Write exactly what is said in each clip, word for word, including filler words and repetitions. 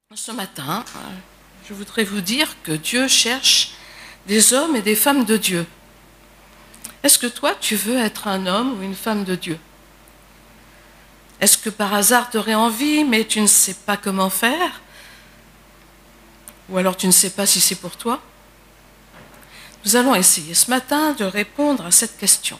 Ce matin, je voudrais vous dire que Dieu cherche des hommes et des femmes de Dieu. Est-ce que toi, tu veux être un homme ou une femme de Dieu? Est-ce que par hasard tu aurais envie, mais tu ne sais pas comment faire? Ou alors tu ne sais pas si c'est pour toi? Nous allons essayer ce matin de répondre à cette question.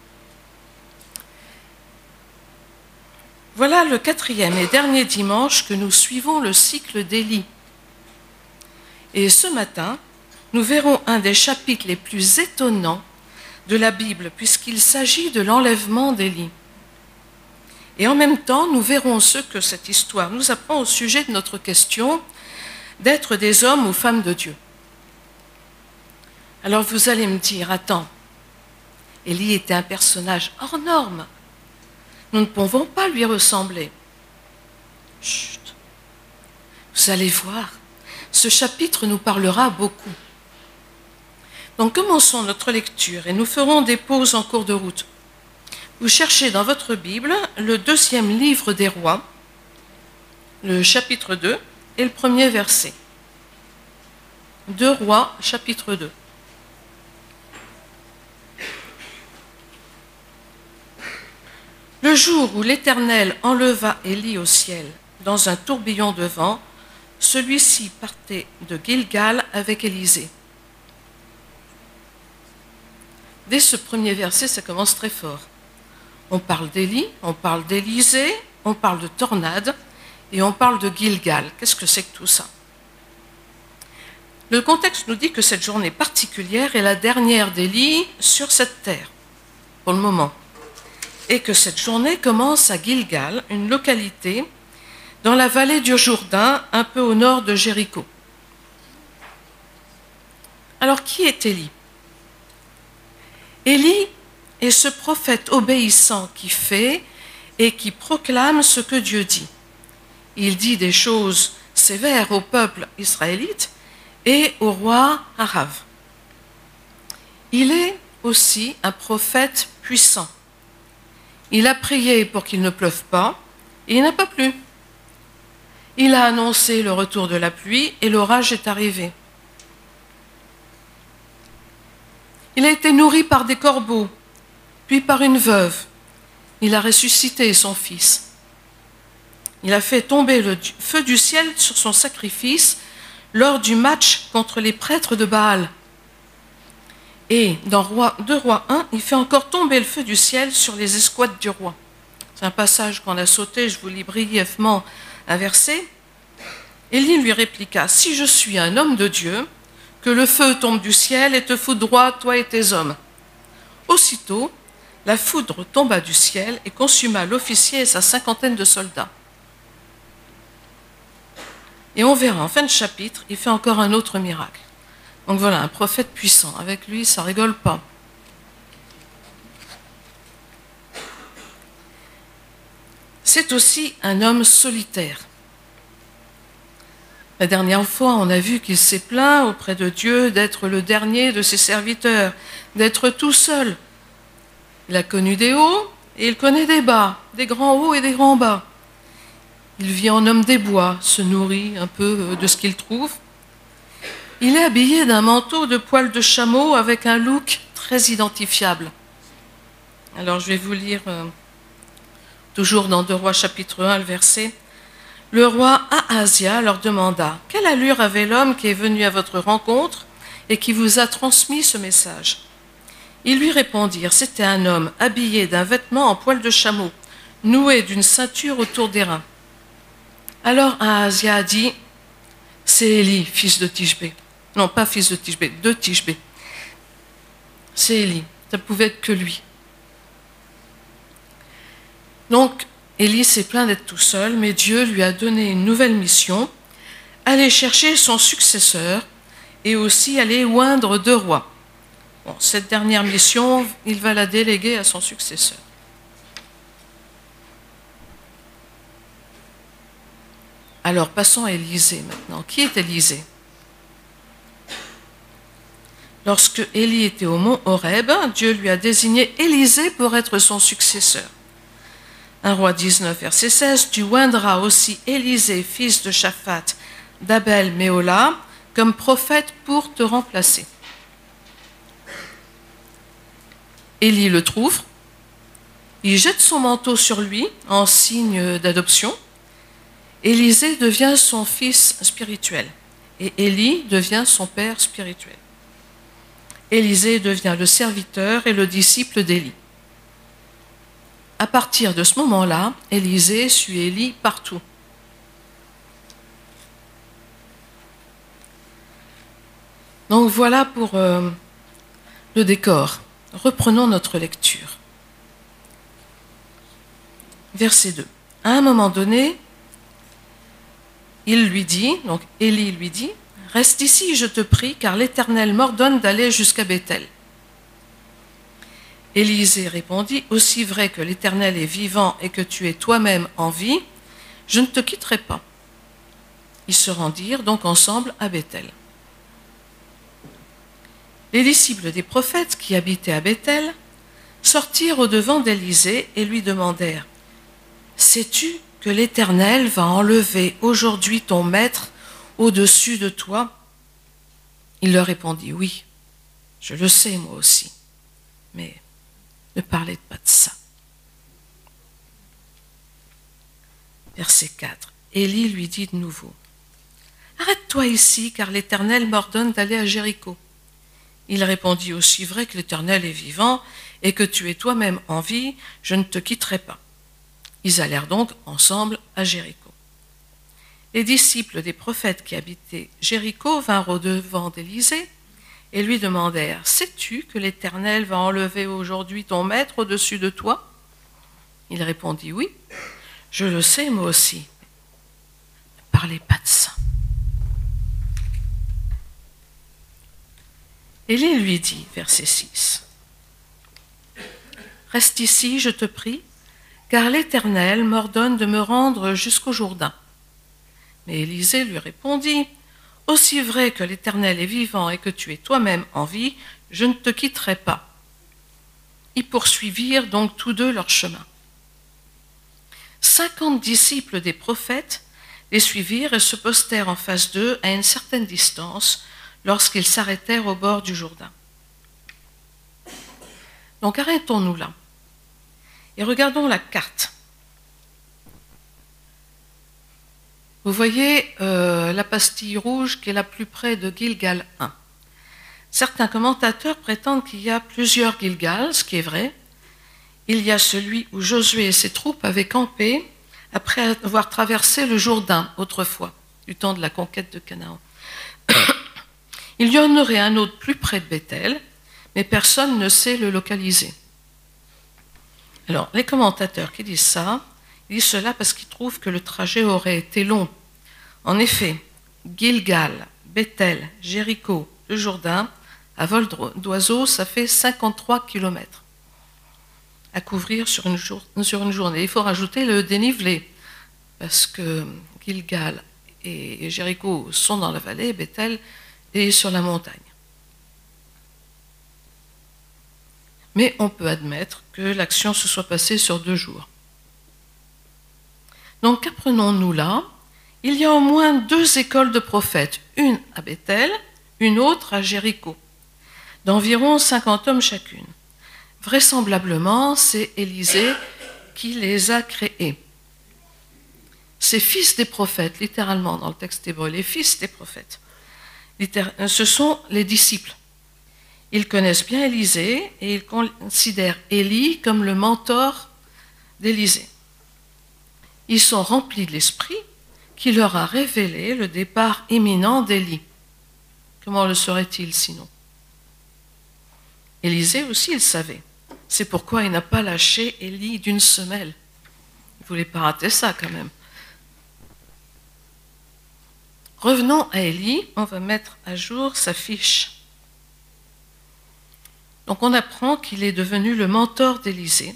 Voilà le quatrième et dernier dimanche que nous suivons le cycle d'Élie. Et ce matin, nous verrons un des chapitres les plus étonnants de la Bible, puisqu'il s'agit de l'enlèvement d'Élie. Et en même temps, nous verrons ce que cette histoire nous apprend au sujet de notre question d'être des hommes ou femmes de Dieu. Alors vous allez me dire, attends, Élie était un personnage hors norme. Nous ne pouvons pas lui ressembler. Chut. Vous allez voir, ce chapitre nous parlera beaucoup. Donc commençons notre lecture et nous ferons des pauses en cours de route. Vous cherchez dans votre Bible le deuxième livre des rois, le chapitre deux et le premier verset. Deux rois, chapitre deux. Le jour où l'Éternel enleva Élie au ciel dans un tourbillon de vent, celui-ci partait de Gilgal avec Élisée. Dès ce premier verset, ça commence très fort. On parle d'Élie, on parle d'Élisée, on parle de tornade et on parle de Gilgal. Qu'est-ce que c'est que tout ça? Le contexte nous dit que cette journée particulière est la dernière d'Élie sur cette terre, pour le moment. Et que cette journée commence à Gilgal, une localité dans la vallée du Jourdain, un peu au nord de Jéricho. Alors, qui est Élie? Élie est ce prophète obéissant qui fait et qui proclame ce que Dieu dit. Il dit des choses sévères au peuple israélite et au roi Arav. Il est aussi un prophète puissant. Il a prié pour qu'il ne pleuve pas, et il n'a pas plu. Il a annoncé le retour de la pluie, et l'orage est arrivé. Il a été nourri par des corbeaux, puis par une veuve. Il a ressuscité son fils. Il a fait tomber le feu du ciel sur son sacrifice lors du match contre les prêtres de Baal. Et dans deux Rois un, il fait encore tomber le feu du ciel sur les escouades du roi. C'est un passage qu'on a sauté, je vous lis brièvement un verset. Élie lui répliqua, « Si je suis un homme de Dieu, que le feu tombe du ciel et te foudroie, toi et tes hommes. » Aussitôt, la foudre tomba du ciel et consuma l'officier et sa cinquantaine de soldats. Et on verra, en fin de chapitre, il fait encore un autre miracle. Donc voilà, un prophète puissant. Avec lui, ça rigole pas. C'est aussi un homme solitaire. La dernière fois, on a vu qu'il s'est plaint auprès de Dieu d'être le dernier de ses serviteurs, d'être tout seul. Il a connu des hauts et il connaît des bas, des grands hauts et des grands bas. Il vit en homme des bois, se nourrit un peu de ce qu'il trouve. Il est habillé d'un manteau de poils de chameau avec un look très identifiable. Alors je vais vous lire, euh, toujours dans deux Rois chapitre un, le verset. Le roi Ahazia leur demanda, « Quelle allure avait l'homme qui est venu à votre rencontre et qui vous a transmis ce message ?» Ils lui répondirent, « C'était un homme habillé d'un vêtement en poils de chameau, noué d'une ceinture autour des reins. » Alors Ahazia a dit, « C'est Élie, fils de Tishbé. » Non, pas fils de Tishbé, de Tishbé. C'est Élie, ça ne pouvait être que lui. Donc, Élie s'est plaint d'être tout seul, mais Dieu lui a donné une nouvelle mission, aller chercher son successeur et aussi aller oindre deux rois. Bon, cette dernière mission, il va la déléguer à son successeur. Alors, passons à Élisée maintenant. Qui est Élisée? Lorsque Élie était au mont Horeb, Dieu lui a désigné Élisée pour être son successeur. un Roi dix-neuf, verset seize, « Tu oindras aussi Élisée, fils de Shaphat, d'Abel Méhola comme prophète pour te remplacer. Élie le trouve, il jette son manteau sur lui en signe d'adoption. Élisée devient son fils spirituel et Élie devient son père spirituel. Élisée devient le serviteur et le disciple d'Élie. À partir de ce moment-là, Élisée suit Élie partout. Donc voilà pour euh, le décor. Reprenons notre lecture. Verset deux. À un moment donné, il lui dit, donc Élie lui dit, « Reste ici, je te prie, car l'Éternel m'ordonne d'aller jusqu'à Béthel. » Élisée répondit, « Aussi vrai que l'Éternel est vivant et que tu es toi-même en vie, je ne te quitterai pas. » Ils se rendirent donc ensemble à Béthel. Les disciples des prophètes qui habitaient à Béthel sortirent au-devant d'Élisée et lui demandèrent, « Sais-tu que l'Éternel va enlever aujourd'hui ton maître au-dessus de toi ?» Il leur répondit, « Oui, je le sais moi aussi, mais ne parlez pas de ça. » Verset quatre. Élie lui dit de nouveau, « Arrête-toi ici, car l'Éternel m'ordonne d'aller à Jéricho. » Il répondit, « Aussi vrai que l'Éternel est vivant et que tu es toi-même en vie, je ne te quitterai pas. » Ils allèrent donc ensemble à Jéricho. Les disciples des prophètes qui habitaient Jéricho vinrent au-devant d'Élisée et lui demandèrent, « Sais-tu que l'Éternel va enlever aujourd'hui ton maître au-dessus de toi ?» Il répondit, « Oui, je le sais moi aussi. Ne parlez pas de ça. » Élie lui dit, verset six, « Reste ici, je te prie, car l'Éternel m'ordonne de me rendre jusqu'au Jourdain. » Mais Élisée lui répondit, « Aussi vrai que l'Éternel est vivant et que tu es toi-même en vie, je ne te quitterai pas. » Ils poursuivirent donc tous deux leur chemin. Cinquante disciples des prophètes les suivirent et se postèrent en face d'eux à une certaine distance lorsqu'ils s'arrêtèrent au bord du Jourdain. Donc arrêtons-nous là et regardons la carte. Vous voyez euh, la pastille rouge qui est la plus près de Gilgal un. Certains commentateurs prétendent qu'il y a plusieurs Gilgal, ce qui est vrai. Il y a celui où Josué et ses troupes avaient campé après avoir traversé le Jourdain autrefois, du temps de la conquête de Canaan. Il y en aurait un autre plus près de Béthel, mais personne ne sait le localiser. Alors, les commentateurs qui disent ça, ils disent cela parce qu'ils trouvent que le trajet aurait été long. En effet, Gilgal, Béthel, Jéricho, le Jourdain, à vol d'oiseau, ça fait cinquante-trois kilomètres à couvrir sur une, jour, sur une journée. Il faut rajouter le dénivelé, parce que Gilgal et Jéricho sont dans la vallée, Béthel est sur la montagne. Mais on peut admettre que l'action se soit passée sur deux jours. Donc qu'apprenons-nous là? Il y a au moins deux écoles de prophètes, une à Béthel, une autre à Jéricho, d'environ cinquante hommes chacune. Vraisemblablement, c'est Élisée qui les a créés. Ces fils des prophètes, littéralement dans le texte hébreu, les fils des prophètes, ce sont les disciples. Ils connaissent bien Élisée et ils considèrent Élie comme le mentor d'Élisée. Ils sont remplis de l'esprit qui leur a révélé le départ imminent d'Élie. Comment le saurait-il sinon? Élisée aussi le savait. C'est pourquoi il n'a pas lâché Élie d'une semelle. Il ne voulait pas rater ça quand même. Revenons à Élie, on va mettre à jour sa fiche. Donc on apprend qu'il est devenu le mentor d'Élisée.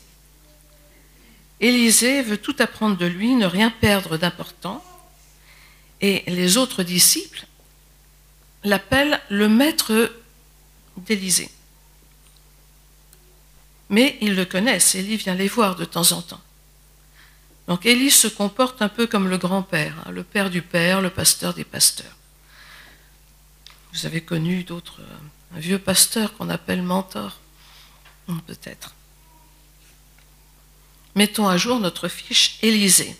Élisée veut tout apprendre de lui, ne rien perdre d'important. Et les autres disciples l'appellent le maître d'Élisée. Mais ils le connaissent, Élie vient les voir de temps en temps. Donc Élie se comporte un peu comme le grand-père, hein, le père du père, le pasteur des pasteurs. Vous avez connu d'autres, un vieux pasteur qu'on appelle mentor, peut-être. Mettons à jour notre fiche Élisée.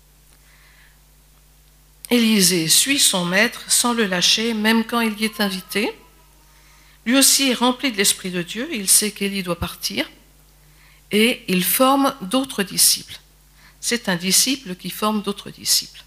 Élisée suit son maître sans le lâcher, même quand il y est invité. Lui aussi est rempli de l'Esprit de Dieu, il sait qu'Élie doit partir, et il forme d'autres disciples. C'est un disciple qui forme d'autres disciples.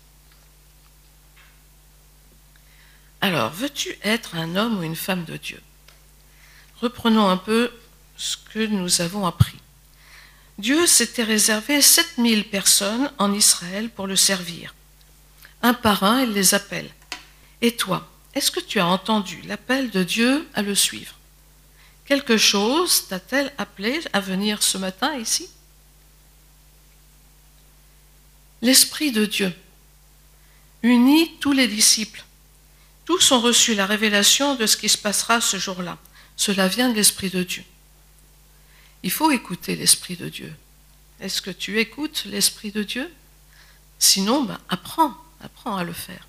Alors, veux-tu être un homme ou une femme de Dieu? Reprenons un peu ce que nous avons appris. Dieu s'était réservé sept mille personnes en Israël pour le servir. Un par un, il les appelle. Et toi, est-ce que tu as entendu l'appel de Dieu à le suivre? Quelque chose t'a-t-elle appelé à venir ce matin ici? L'Esprit de Dieu unit tous les disciples. Tous ont reçu la révélation de ce qui se passera ce jour-là. Cela vient de l'Esprit de Dieu. Il faut écouter l'Esprit de Dieu. Est-ce que tu écoutes l'Esprit de Dieu? Sinon, ben, apprends, apprends à le faire.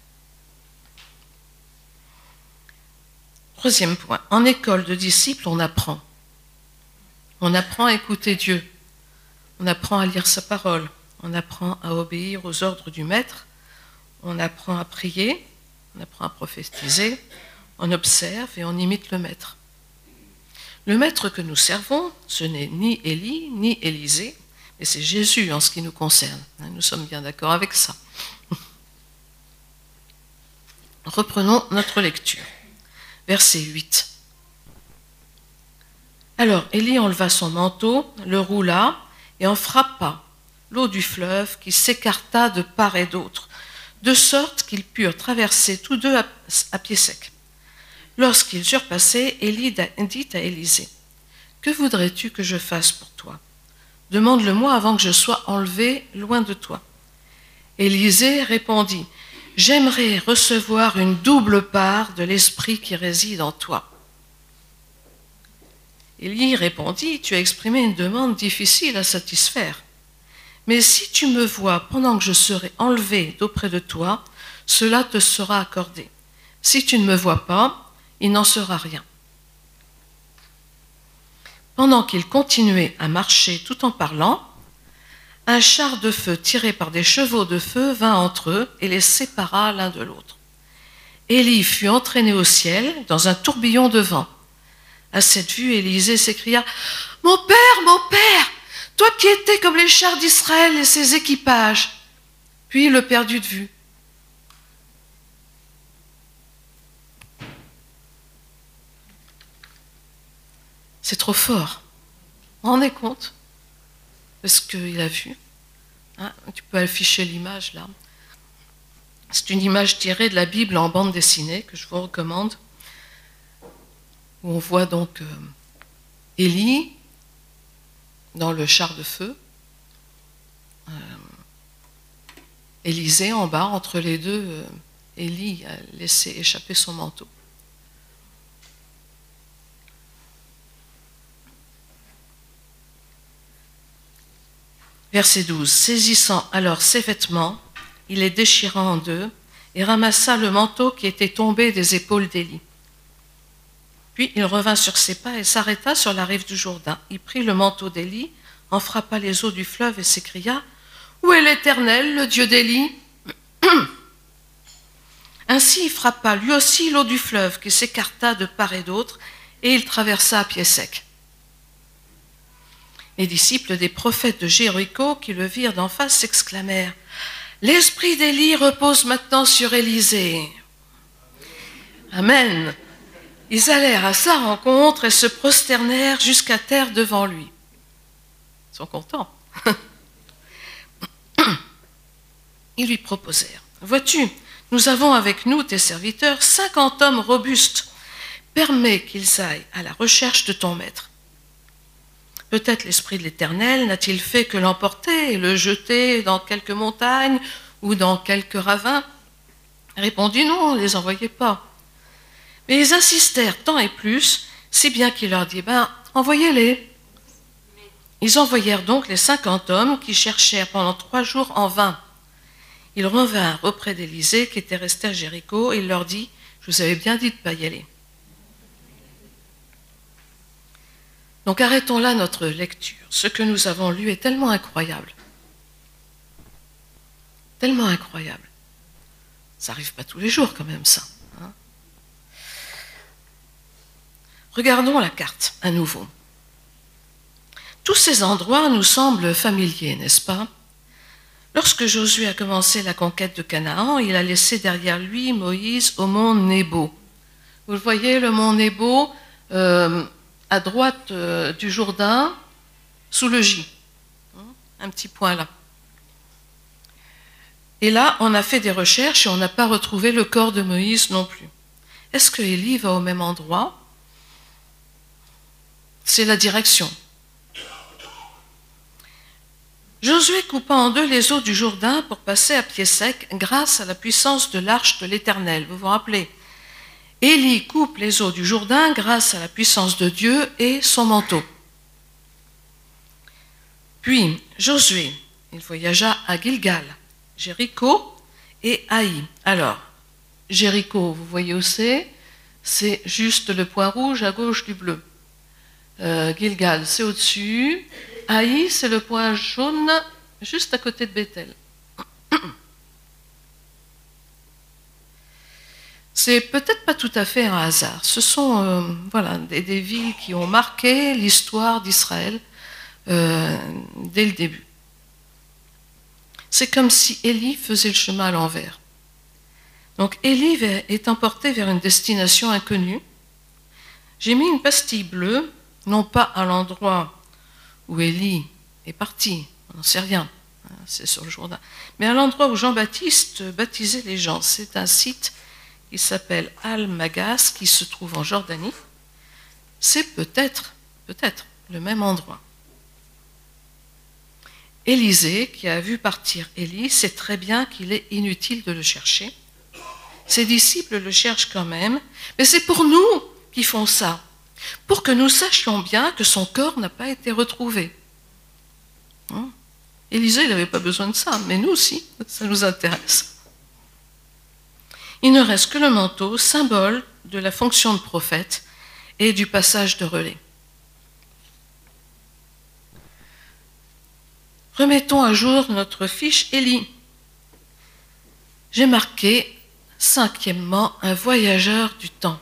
Troisième point, en école de disciples, on apprend. On apprend à écouter Dieu. On apprend à lire sa parole. On apprend à obéir aux ordres du Maître. On apprend à prier. On apprend à prophétiser. On observe et on imite le Maître. Le Maître que nous servons, ce n'est ni Élie, ni Élisée, mais c'est Jésus en ce qui nous concerne. Nous sommes bien d'accord avec ça. Reprenons notre lecture. Verset huit. Alors Élie enleva son manteau, le roula et en frappa l'eau du fleuve qui s'écarta de part et d'autre, de sorte qu'ils purent traverser tous deux à, à pied sec. Lorsqu'ils eurent passé, Élie dit à Élisée, « Que voudrais-tu que je fasse pour toi? Demande-le-moi avant que je sois enlevé loin de toi. » Élisée répondit, « J'aimerais recevoir une double part de l'esprit qui réside en toi. » Élie répondit, « Tu as exprimé une demande difficile à satisfaire. Mais si tu me vois pendant que je serai enlevé d'auprès de toi, cela te sera accordé. Si tu ne me vois pas, il n'en sera rien. » Pendant qu'ils continuaient à marcher tout en parlant, un char de feu tiré par des chevaux de feu vint entre eux et les sépara l'un de l'autre. Élie fut entraîné au ciel dans un tourbillon de vent. À cette vue, Élisée s'écria « Mon père, mon père, toi qui étais comme les chars d'Israël et ses équipages !» Puis il le perdut de vue. C'est trop fort. Vous vous rendez compte de ce qu'il a vu? Hein, tu peux afficher l'image là. C'est une image tirée de la Bible en bande dessinée que je vous recommande, où on voit donc euh, Élie dans le char de feu, euh, Élisée en bas, entre les deux, euh, Élie a laissé échapper son manteau. Verset douze. Saisissant alors ses vêtements, il les déchira en deux et ramassa le manteau qui était tombé des épaules d'Élie. Puis il revint sur ses pas et s'arrêta sur la rive du Jourdain. Il prit le manteau d'Élie, en frappa les eaux du fleuve et s'écria « Où est l'Éternel, le Dieu d'Élie ?» Ainsi il frappa lui aussi l'eau du fleuve qui s'écarta de part et d'autre et il traversa à pied sec. Les disciples des prophètes de Jéricho qui le virent d'en face s'exclamèrent « L'esprit d'Élie repose maintenant sur Élisée. » Amen. Ils allèrent à sa rencontre et se prosternèrent jusqu'à terre devant lui. Ils sont contents. Ils lui proposèrent « Vois-tu, nous avons avec nous, tes serviteurs, cinquante hommes robustes. Permets qu'ils aillent à la recherche de ton maître. Peut-être l'Esprit de l'Éternel n'a-t-il fait que l'emporter et le jeter dans quelques montagnes ou dans quelques ravins? » Répondit non, on ne les envoyait pas. Mais ils insistèrent tant et plus, si bien qu'il leur dit, ben, envoyez-les. Ils envoyèrent donc les cinquante hommes qui cherchèrent pendant trois jours en vain. Ils revinrent auprès d'Élisée qui était resté à Jéricho et il leur dit « Je vous avais bien dit de ne pas y aller ». Donc arrêtons là notre lecture. Ce que nous avons lu est tellement incroyable. Tellement incroyable. Ça n'arrive pas tous les jours quand même ça. Hein. Regardons la carte à nouveau. Tous ces endroits nous semblent familiers, n'est-ce pas? Lorsque Josué a commencé la conquête de Canaan, il a laissé derrière lui Moïse au mont Nebo. Vous le voyez, le mont Nebo, euh, à droite euh, du Jourdain, sous le J. Un petit point là. Et là, on a fait des recherches et on n'a pas retrouvé le corps de Moïse non plus. Est-ce que Élie va au même endroit? C'est la direction. Josué coupa en deux les eaux du Jourdain pour passer à pied sec grâce à la puissance de l'arche de l'Éternel. Vous vous rappelez? Élie coupe les eaux du Jourdain grâce à la puissance de Dieu et son manteau. Puis Josué, il voyagea à Gilgal, Jéricho et Haï. Alors, Jéricho, vous voyez où c'est? C'est juste le point rouge à gauche du bleu. Euh, Gilgal, c'est au-dessus. Haï, c'est le point jaune juste à côté de Bethel. C'est peut-être pas tout à fait un hasard. Ce sont euh, voilà, des, des villes qui ont marqué l'histoire d'Israël euh, dès le début. C'est comme si Élie faisait le chemin à l'envers. Donc Élie est emporté vers une destination inconnue. J'ai mis une pastille bleue, non pas à l'endroit où Élie est parti, on n'en sait rien, hein, c'est sur le Jourdain, mais à l'endroit où Jean-Baptiste baptisait les gens. C'est un site qui s'appelle Al-Magas, qui se trouve en Jordanie. C'est peut-être, peut-être le même endroit. Élisée, qui a vu partir Élie, sait très bien qu'il est inutile de le chercher. Ses disciples le cherchent quand même, mais c'est pour nous qu'ils font ça, pour que nous sachions bien que son corps n'a pas été retrouvé. Hein? Élisée, il n'avait pas besoin de ça, mais nous aussi, ça nous intéresse. Il ne reste que le manteau, symbole de la fonction de prophète et du passage de relais. Remettons à jour notre fiche Élie. J'ai marqué, cinquièmement, un voyageur du temps.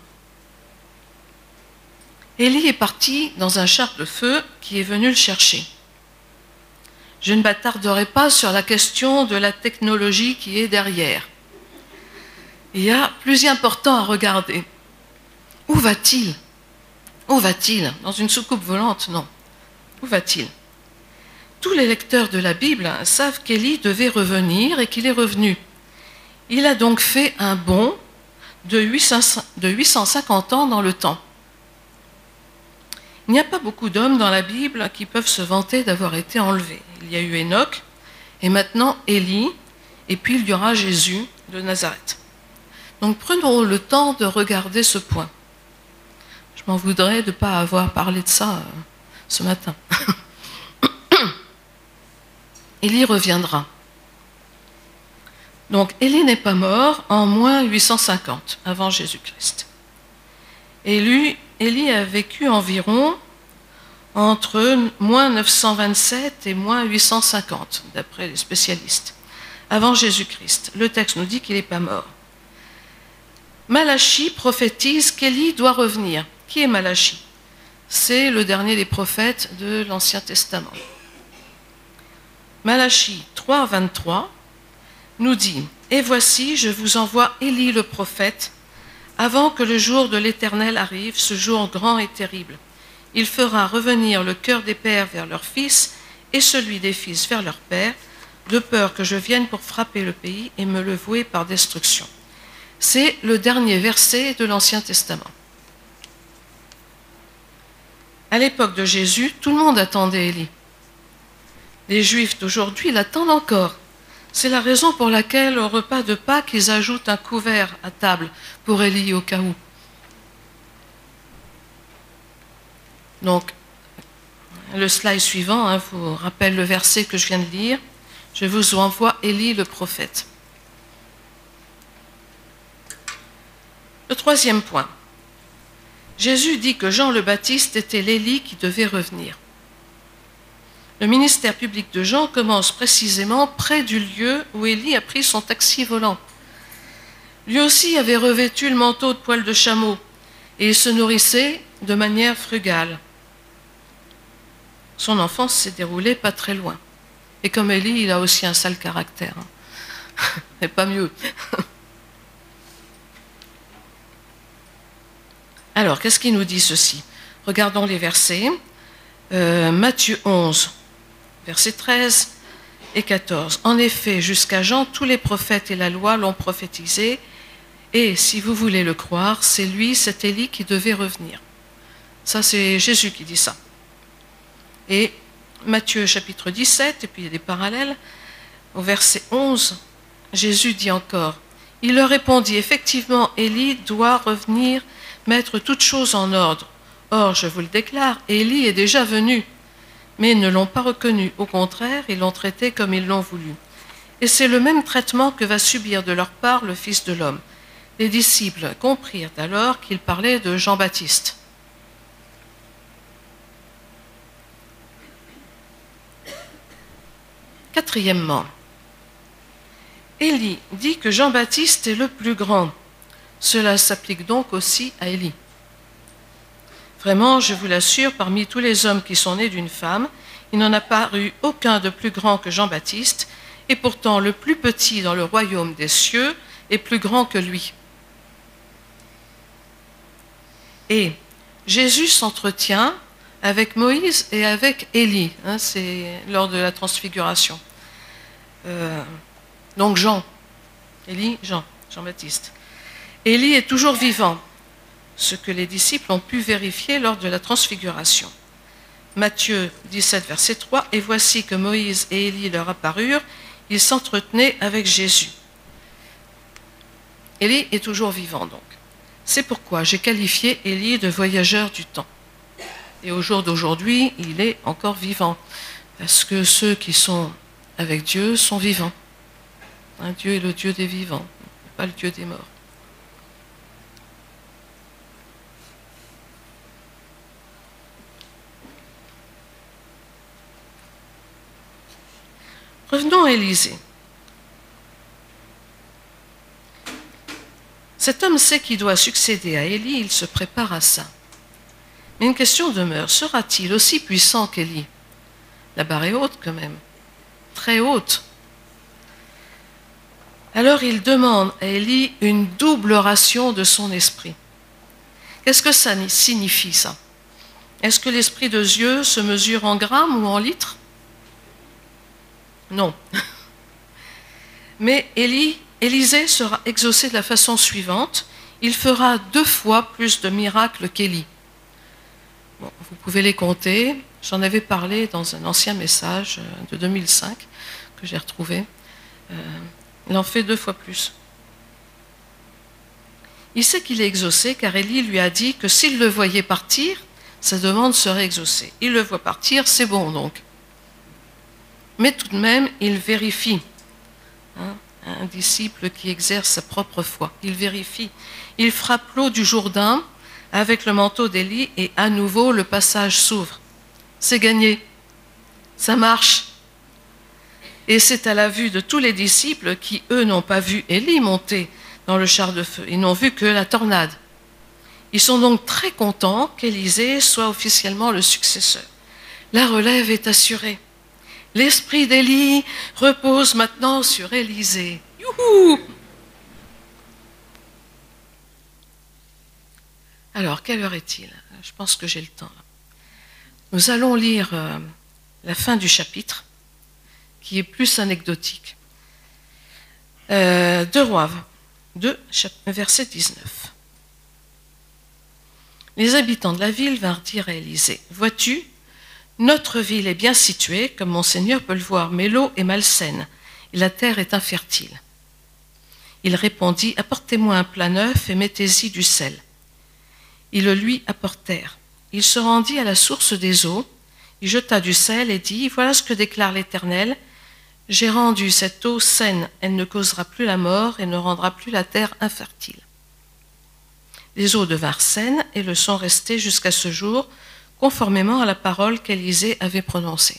Élie est parti dans un char de feu qui est venu le chercher. Je ne m'attarderai pas sur la question de la technologie qui est derrière. Il y a plus important à regarder. Où va-t-il? Où va-t-il? Dans une soucoupe volante? Non. Où va-t-il? Tous les lecteurs de la Bible savent qu'Élie devait revenir et qu'il est revenu. Il a donc fait un bond de huit cent cinquante ans dans le temps. Il n'y a pas beaucoup d'hommes dans la Bible qui peuvent se vanter d'avoir été enlevés. Il y a eu Enoch, et maintenant Élie, et puis il y aura Jésus de Nazareth. Donc prenons le temps de regarder ce point. Je m'en voudrais de ne pas avoir parlé de ça euh, ce matin. Élie reviendra. Donc Élie n'est pas mort en moins huit cent cinquante, avant Jésus-Christ. Et lui, Élie a vécu environ entre moins neuf cent vingt-sept et moins huit cent cinquante, d'après les spécialistes, avant Jésus-Christ. Le texte nous dit qu'il n'est pas mort. Malachie prophétise qu'Élie doit revenir. Qui est Malachie? C'est le dernier des prophètes de l'Ancien Testament. Malachie trois, vingt-trois nous dit « Et voici, je vous envoie Élie le prophète, avant que le jour de l'Éternel arrive, ce jour grand et terrible. Il fera revenir le cœur des pères vers leurs fils et celui des fils vers leurs pères, de peur que je vienne pour frapper le pays et me le vouer par destruction. » C'est le dernier verset de l'Ancien Testament. À l'époque de Jésus, tout le monde attendait Élie. Les Juifs d'aujourd'hui l'attendent encore. C'est la raison pour laquelle au repas de Pâques, ils ajoutent un couvert à table pour Élie au cas où. Donc, le slide suivant hein, vous rappelle le verset que je viens de lire. Je vous envoie Élie le prophète. Le troisième point. Jésus dit que Jean le Baptiste était l'Élie qui devait revenir. Le ministère public de Jean commence précisément près du lieu où Élie a pris son taxi volant. Lui aussi avait revêtu le manteau de poil de chameau et il se nourrissait de manière frugale. Son enfance s'est déroulée pas très loin. Et comme Élie, il a aussi un sale caractère. Et pas mieux. Alors, qu'est-ce qu'il nous dit ceci? Regardons les versets. Euh, Matthieu onze, versets treize et quatorze. En effet, jusqu'à Jean, tous les prophètes et la loi l'ont prophétisé. Et si vous voulez le croire, c'est lui, c'est Élie qui devait revenir. Ça, c'est Jésus qui dit ça. Et Matthieu chapitre dix-sept, et puis il y a des parallèles, au verset onze, Jésus dit encore, « Il leur répondit, effectivement, Élie doit revenir mettre toutes choses en ordre. Or, je vous le déclare, Élie est déjà venu. » Mais ils ne l'ont pas reconnu. Au contraire, ils l'ont traité comme ils l'ont voulu. Et c'est le même traitement que va subir de leur part le Fils de l'homme. Les disciples comprirent alors qu'il parlait de Jean-Baptiste. Quatrièmement, Élie dit que Jean-Baptiste est le plus grand. Cela s'applique donc aussi à Élie. Vraiment, je vous l'assure, parmi tous les hommes qui sont nés d'une femme, il n'en a paru aucun de plus grand que Jean-Baptiste, et pourtant le plus petit dans le royaume des cieux est plus grand que lui. Et Jésus s'entretient avec Moïse et avec Élie, hein, c'est lors de la transfiguration. Euh, donc Jean, Élie, Jean, Jean-Baptiste. Élie est toujours vivant, ce que les disciples ont pu vérifier lors de la transfiguration. Matthieu dix-sept, verset trois, « Et voici que Moïse et Élie leur apparurent, ils s'entretenaient avec Jésus. » Élie est toujours vivant donc. C'est pourquoi j'ai qualifié Élie de voyageur du temps. Et au jour d'aujourd'hui, il est encore vivant, parce que ceux qui sont avec Dieu sont vivants. Hein, Dieu est le Dieu des vivants, pas le Dieu des morts. Revenons à Élisée. Cet homme sait qu'il doit succéder à Élie, il se prépare à ça. Mais une question demeure, sera-t-il aussi puissant qu'Élie? La barre est haute quand même, très haute. Alors il demande à Élie une double ration de son esprit. Qu'est-ce que ça signifie ça? Est-ce que l'esprit de Dieu se mesure en grammes ou en litres? Non. Mais Élie, Élisée sera exaucé de la façon suivante. Il fera deux fois plus de miracles qu'Élie. Bon, vous pouvez les compter. J'en avais parlé dans un ancien message de deux mille cinq que j'ai retrouvé. Euh, il en fait deux fois plus. Il sait qu'il est exaucé car Élie lui a dit que s'il le voyait partir, sa demande serait exaucée. Il le voit partir, c'est bon donc. Mais tout de même, il vérifie. Hein, un disciple qui exerce sa propre foi. Il vérifie. Il frappe l'eau du Jourdain avec le manteau d'Élie et à nouveau le passage s'ouvre. C'est gagné. Ça marche. Et c'est à la vue de tous les disciples qui, eux, n'ont pas vu Élie monter dans le char de feu. Ils n'ont vu que la tornade. Ils sont donc très contents qu'Élisée soit officiellement le successeur. La relève est assurée. L'esprit d'Élie repose maintenant sur Élisée. Youhou! Alors, quelle heure est-il? Je pense que j'ai le temps. Nous allons lire euh, la fin du chapitre, qui est plus anecdotique. Euh, deux Rois, deux, verset dix-neuf. Les habitants de la ville vinrent dire à Élisée, « Vois-tu, notre ville est bien située, comme mon Seigneur peut le voir, mais l'eau est malsaine et la terre est infertile. » Il répondit, « Apportez-moi un plat neuf et mettez-y du sel. » Ils le lui apportèrent. Il se rendit à la source des eaux, Il jeta du sel et dit, « Voilà ce que déclare l'Éternel. J'ai rendu cette eau saine, elle ne causera plus la mort et ne rendra plus la terre infertile. » Les eaux devinrent saines et le sont restées jusqu'à ce jour, conformément à la parole qu'Élisée avait prononcée.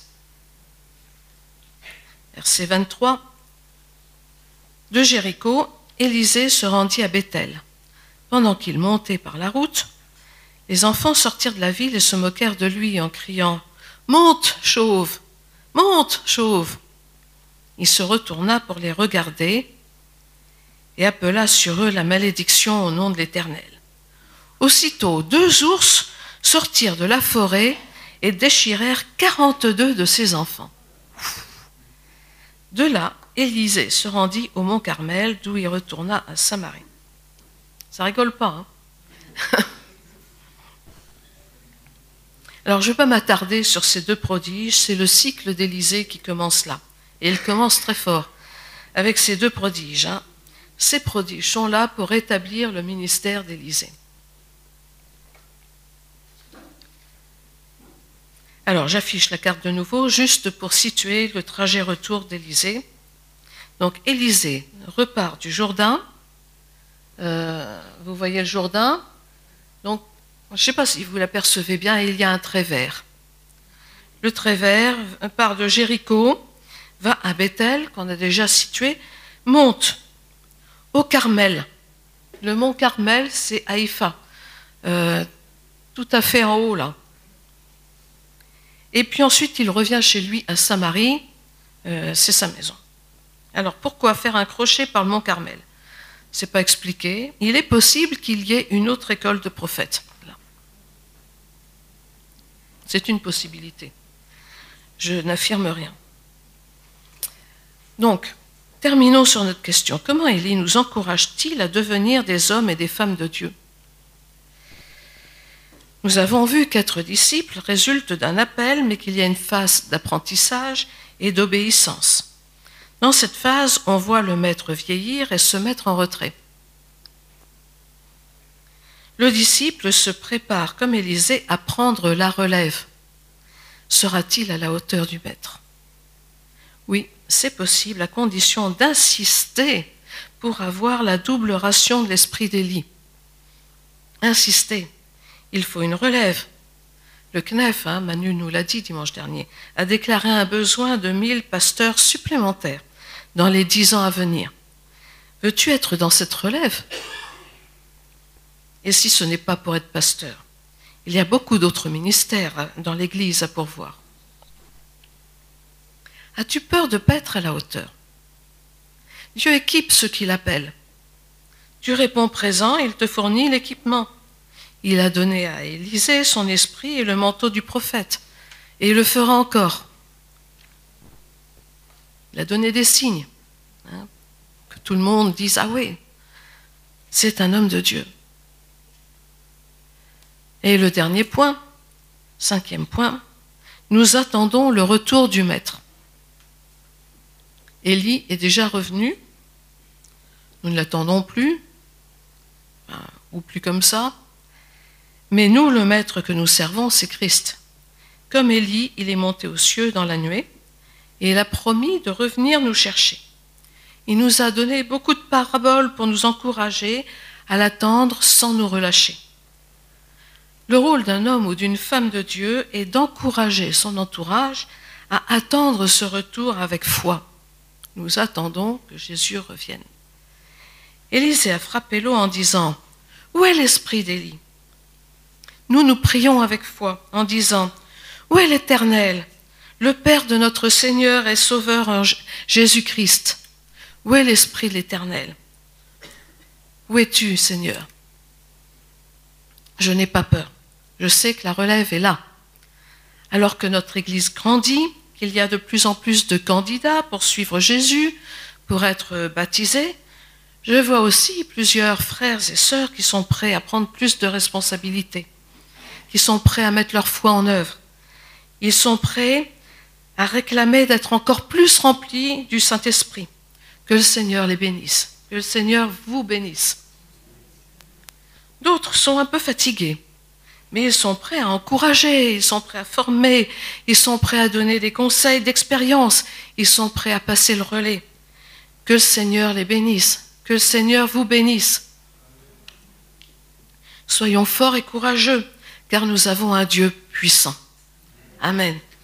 Verset vingt-trois. De Jéricho, Élisée se rendit à Béthel. Pendant qu'il montait par la route, les enfants sortirent de la ville et se moquèrent de lui en criant « Monte, chauve! Monte, chauve !» Il se retourna pour les regarder et appela sur eux la malédiction au nom de l'Éternel. Aussitôt, deux ours sortirent de la forêt et déchirèrent quarante-deux de ses enfants. De là, Élisée se rendit au mont Carmel, d'où il retourna à Samarie. Ça rigole pas, hein? Alors, je ne vais pas m'attarder sur ces deux prodiges, c'est le cycle d'Élisée qui commence là. Et il commence très fort avec ces deux prodiges. Hein. Ces prodiges sont là pour établir le ministère d'Élisée. Alors, j'affiche la carte de nouveau, juste pour situer le trajet retour d'Élisée. Donc, Élisée repart du Jourdain. Euh, vous voyez le Jourdain. Donc, je ne sais pas si vous l'apercevez bien, il y a un trait vert. Le trait vert part de Jéricho, va à Béthel, qu'on a déjà situé, monte au Carmel. Le mont Carmel, c'est Haïfa, euh, tout à fait en haut là. Et puis ensuite, il revient chez lui à Samarie, euh, c'est sa maison. Alors pourquoi faire un crochet par le mont Carmel? Ce n'est pas expliqué. Il est possible qu'il y ait une autre école de prophètes. C'est une possibilité. Je n'affirme rien. Donc, terminons sur notre question. Comment Élie nous encourage-t-il à devenir des hommes et des femmes de Dieu? Nous avons vu qu'être disciple résulte d'un appel, mais qu'il y a une phase d'apprentissage et d'obéissance. Dans cette phase, on voit le maître vieillir et se mettre en retrait. Le disciple se prépare, comme Élisée, à prendre la relève. Sera-t-il à la hauteur du maître? Oui, c'est possible, à condition d'insister pour avoir la double ration de l'esprit d'Élie. Insister. Il faut une relève. Le C N E F, hein, Manu nous l'a dit dimanche dernier, a déclaré un besoin de mille pasteurs supplémentaires dans les dix ans à venir. Veux-tu être dans cette relève? Et si ce n'est pas pour être pasteur? Il y a beaucoup d'autres ministères dans l'Église à pourvoir. As-tu peur de ne pas être à la hauteur? Dieu équipe ceux qui l'appellent. Tu réponds présent, il te fournit l'équipement. Il a donné à Élisée son esprit et le manteau du prophète, et il le fera encore. Il a donné des signes, hein, que tout le monde dise « Ah oui, c'est un homme de Dieu ». Et le dernier point, cinquième point, nous attendons le retour du maître. Élie est déjà revenu, nous ne l'attendons plus, ou plus comme ça, mais nous, le maître que nous servons, c'est Christ. Comme Élie, il est monté aux cieux dans la nuée, et il a promis de revenir nous chercher. Il nous a donné beaucoup de paraboles pour nous encourager à l'attendre sans nous relâcher. Le rôle d'un homme ou d'une femme de Dieu est d'encourager son entourage à attendre ce retour avec foi. Nous attendons que Jésus revienne. Élisée a frappé l'eau en disant « Où est l'esprit d'Élie ?» Nous, nous prions avec foi en disant « Où est l'Éternel, le Père de notre Seigneur et Sauveur en Jésus-Christ? Où est l'esprit de l'Éternel? Où es-tu, Seigneur? Je n'ai pas peur. Je sais que la relève est là. Alors que notre Église grandit, qu'il y a de plus en plus de candidats pour suivre Jésus, pour être baptisés, je vois aussi plusieurs frères et sœurs qui sont prêts à prendre plus de responsabilités, qui sont prêts à mettre leur foi en œuvre. Ils sont prêts à réclamer d'être encore plus remplis du Saint-Esprit. Que le Seigneur les bénisse, que le Seigneur vous bénisse. D'autres sont un peu fatigués, mais ils sont prêts à encourager, ils sont prêts à former, ils sont prêts à donner des conseils d'expérience, ils sont prêts à passer le relais. Que le Seigneur les bénisse, que le Seigneur vous bénisse. Soyons forts et courageux, car nous avons un Dieu puissant. Amen.